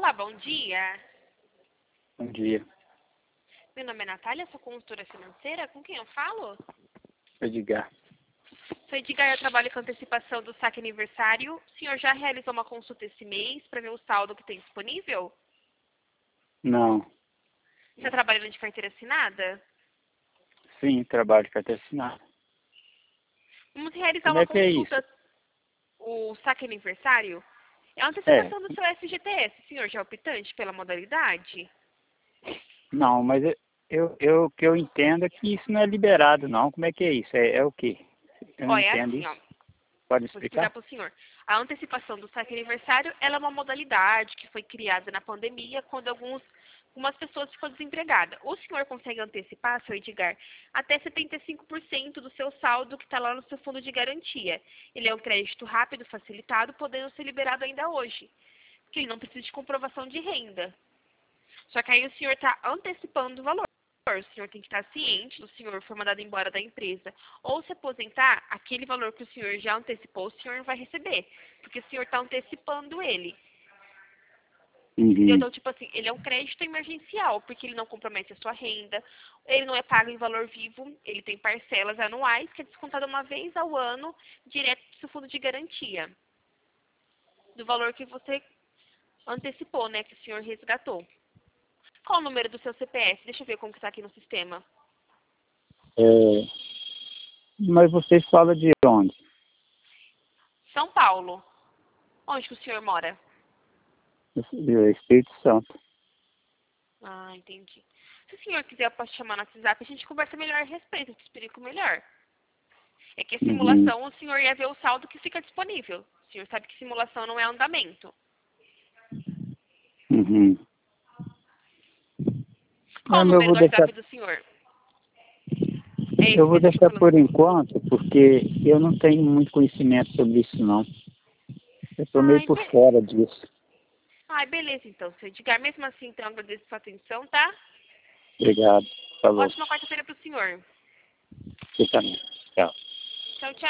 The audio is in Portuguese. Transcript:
Olá, bom dia. Bom dia, Meu nome é Natália, sou consultora financeira. Com quem eu falo? Edgar. Sou Edgar, eu trabalho com antecipação do saque aniversário. O senhor já realizou uma consulta esse mês para ver o saldo que tem disponível? Não, Você está trabalhando de carteira assinada? sim, trabalho de carteira assinada. Vamos realizar Como uma é que é isso? consulta. O saque aniversário é a É, antecipação do seu FGTS. O senhor já é optante pela modalidade? não, mas o que eu entendo é que isso não é liberado, não. Como é que é isso? É o quê? Eu não Ó, é entendo assim, ó. isso. Pode Vou explicar explicar? para o senhor. A antecipação do saque aniversário, ela é uma modalidade que foi criada na pandemia, quando algumas pessoas ficam desempregadas. O senhor consegue antecipar, seu Edgar, até 75% do seu saldo que está lá no seu fundo de garantia. Ele é um crédito rápido, facilitado, podendo ser liberado ainda hoje, porque ele não precisa de comprovação de renda. Só que aí o senhor está antecipando o valor. O senhor tem que estar ciente do senhor for mandado embora da empresa ou se aposentar, aquele valor que o senhor já antecipou, o senhor não vai receber, porque o senhor está antecipando ele. Entendeu? Uhum. Então, tipo assim, ele é um crédito emergencial, porque ele não compromete a sua renda, ele não é pago em valor vivo, ele tem parcelas anuais, que é descontado uma vez ao ano, direto do seu fundo de garantia, do valor que você antecipou, né, que o senhor resgatou. Qual o número do seu CPF? Deixa eu ver como que está aqui no sistema. É, mas vocês falam de onde? São Paulo. Onde que o senhor mora? Do Espírito Santo. Ah, entendi. Se o senhor quiser, eu posso chamar no WhatsApp, a gente conversa melhor a respeito, eu te explico melhor. É que a Uhum. simulação, o senhor ia ver o saldo que fica disponível. O senhor sabe que simulação não é andamento. Uhum. Qual o Não, mas número do WhatsApp do senhor? É eu esse vou mesmo que eu tô deixar falando por com você. enquanto, porque eu não tenho muito conhecimento sobre isso, não. Eu estou meio Ai, por fora disso. beleza então, seu Edgar. Mesmo assim, então, agradeço a sua atenção, tá? Obrigado. Falou. Ótima quarta-feira pro senhor. Você também. Tchau. Tchau, tchau.